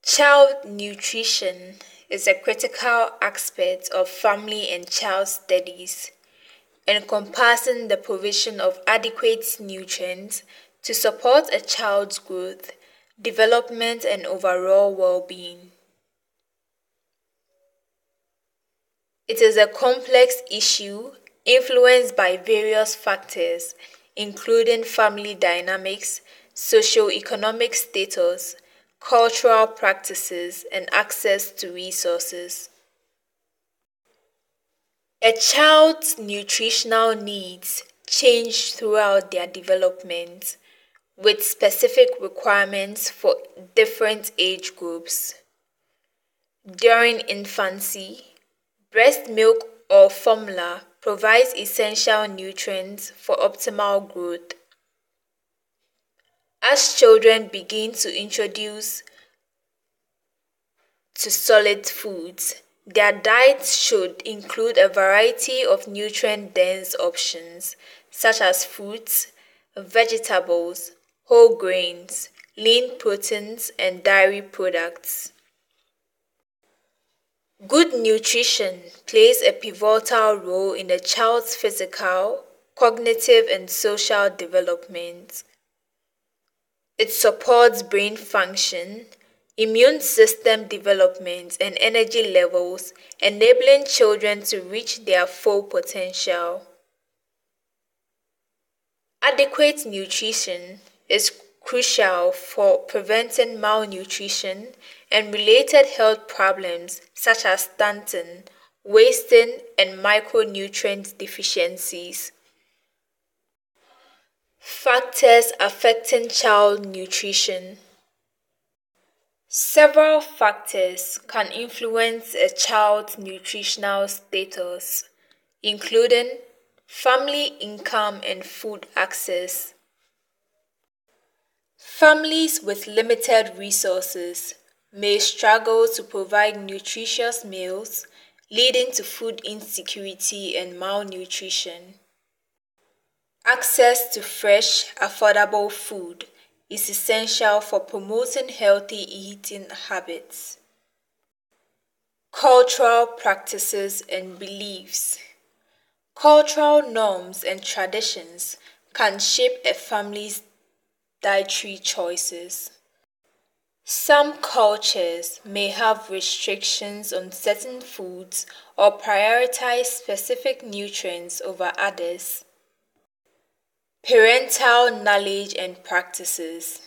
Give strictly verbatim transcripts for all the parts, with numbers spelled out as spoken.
Child nutrition is a critical aspect of family and child studies, encompassing the provision of adequate nutrients to support a child's growth, development, and overall well being. It is a complex issue influenced by various factors, including family dynamics, socio-economic status, cultural practices, and access to resources. A child's nutritional needs change throughout their development, with specific requirements for different age groups. During infancy, breast milk or formula provides essential nutrients for optimal growth. As children begin to introduce to solid foods, their diets should include a variety of nutrient-dense options such as fruits, vegetables, whole grains, lean proteins, and dairy products. Good nutrition plays a pivotal role in a child's physical, cognitive, and social development. It supports brain function, immune system development, and energy levels, enabling children to reach their full potential. Adequate nutrition is crucial for preventing malnutrition and related health problems such as stunting, wasting, and micronutrient deficiencies. Factors affecting child nutrition. Several factors can influence a child's nutritional status, including family income and food access. Families with limited resources may struggle to provide nutritious meals, leading to food insecurity and malnutrition. Access to fresh, affordable food is essential for promoting healthy eating habits. Cultural practices and beliefs. Cultural norms and traditions can shape a family's dietary choices. Some cultures may have restrictions on certain foods or prioritize specific nutrients over others. Parental knowledge and practices.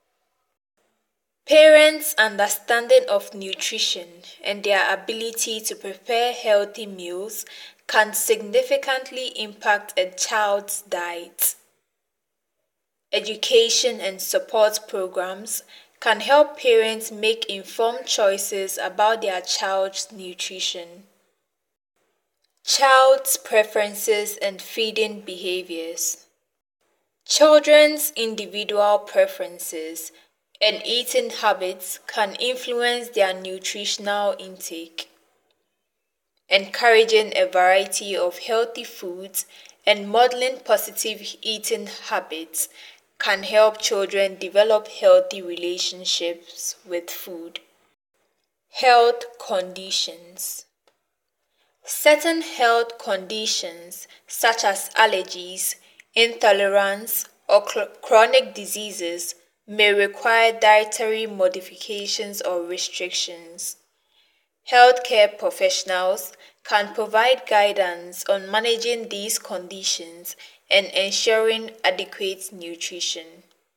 Parents' understanding of nutrition and their ability to prepare healthy meals can significantly impact a child's diet. Education and support programs can help parents make informed choices about their child's nutrition. Child's preferences and feeding behaviors. Children's individual preferences and eating habits can influence their nutritional intake. Encouraging a variety of healthy foods and modeling positive eating habits can help children develop healthy relationships with food. Health conditions. Certain health conditions such as allergies, intolerance, or cl- chronic diseases may require dietary modifications or restrictions. Healthcare professionals can provide guidance on managing these conditions and ensuring adequate nutrition.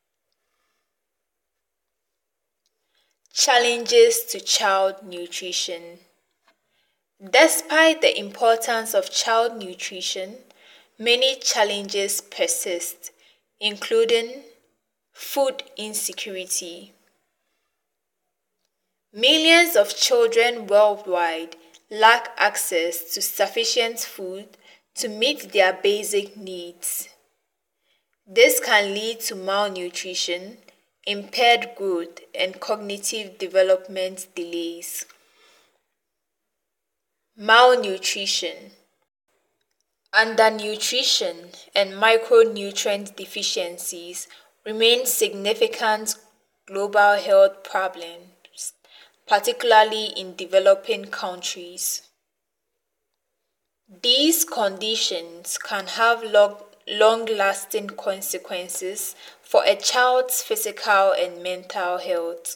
Challenges to child nutrition. Despite the importance of child nutrition, many challenges persist, including food insecurity. Millions of children worldwide lack access to sufficient food to meet their basic needs. This can lead to malnutrition, impaired growth, and cognitive development delays. Malnutrition. Undernutrition and micronutrient deficiencies remain significant global health problems, particularly in developing countries. These conditions can have long, long-lasting consequences for a child's physical and mental health.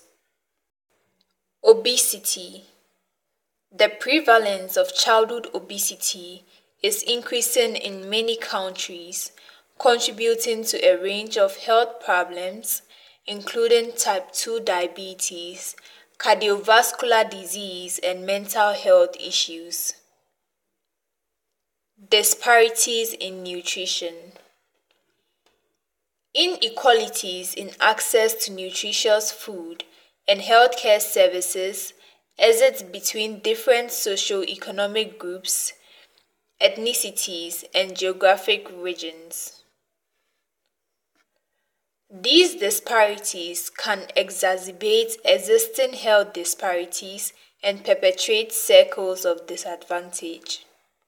Obesity. The prevalence of childhood obesity is increasing in many countries, contributing to a range of health problems, including type two diabetes, cardiovascular disease, and mental health issues. Disparities in nutrition. Inequalities in access to nutritious food and healthcare services exist between different socio-economic groups, ethnicities, and geographic regions. These disparities can exacerbate existing health disparities and perpetuate circles of disadvantage.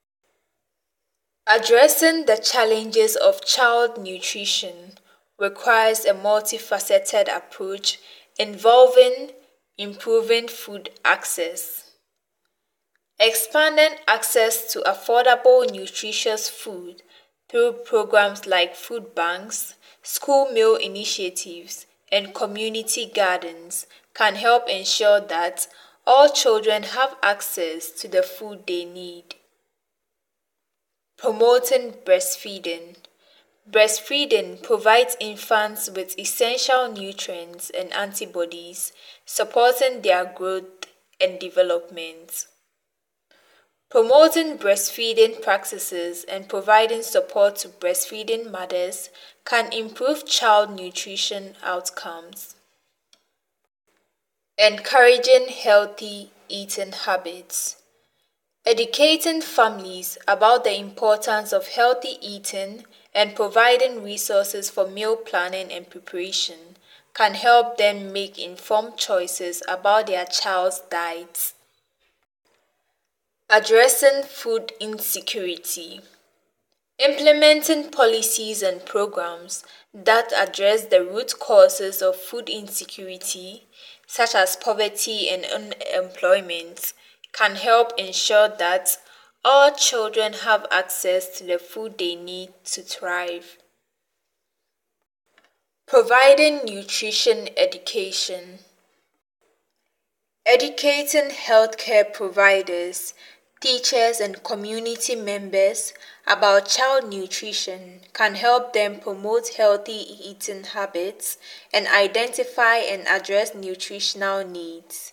Addressing the challenges of child nutrition requires a multifaceted approach involving improving food access, expanding access to affordable nutritious food through programs like food banks, school meal initiatives, and community gardens can help ensure that all children have access to the food they need. Promoting breastfeeding. Breastfeeding provides infants with essential nutrients and antibodies, supporting their growth and development. Promoting breastfeeding practices and providing support to breastfeeding mothers can improve child nutrition outcomes. Encouraging healthy eating habits. Educating families about the importance of healthy eating and providing resources for meal planning and preparation can help them make informed choices about their child's diets. Addressing food insecurity. Implementing policies and programs that address the root causes of food insecurity, such as poverty and unemployment, can help ensure that all children have access to the food they need to thrive. Providing nutrition education. Educating healthcare providers, teachers, and community members about child nutrition can help them promote healthy eating habits and identify and address nutritional needs.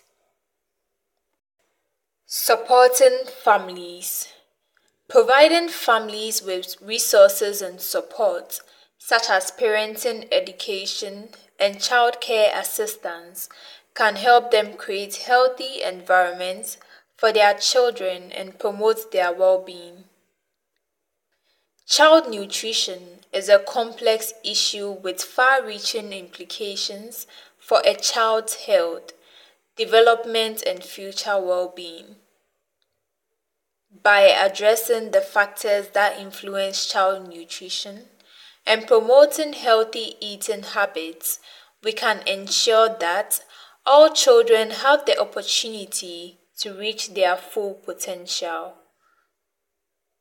Supporting families. Providing families with resources and support, such as parenting education and childcare assistance, can help them create healthy environments for their children and promote their well-being. Child nutrition is a complex issue with far-reaching implications for a child's health, development, and future well-being. By addressing the factors that influence child nutrition and promoting healthy eating habits, we can ensure that all children have the opportunity to reach their full potential.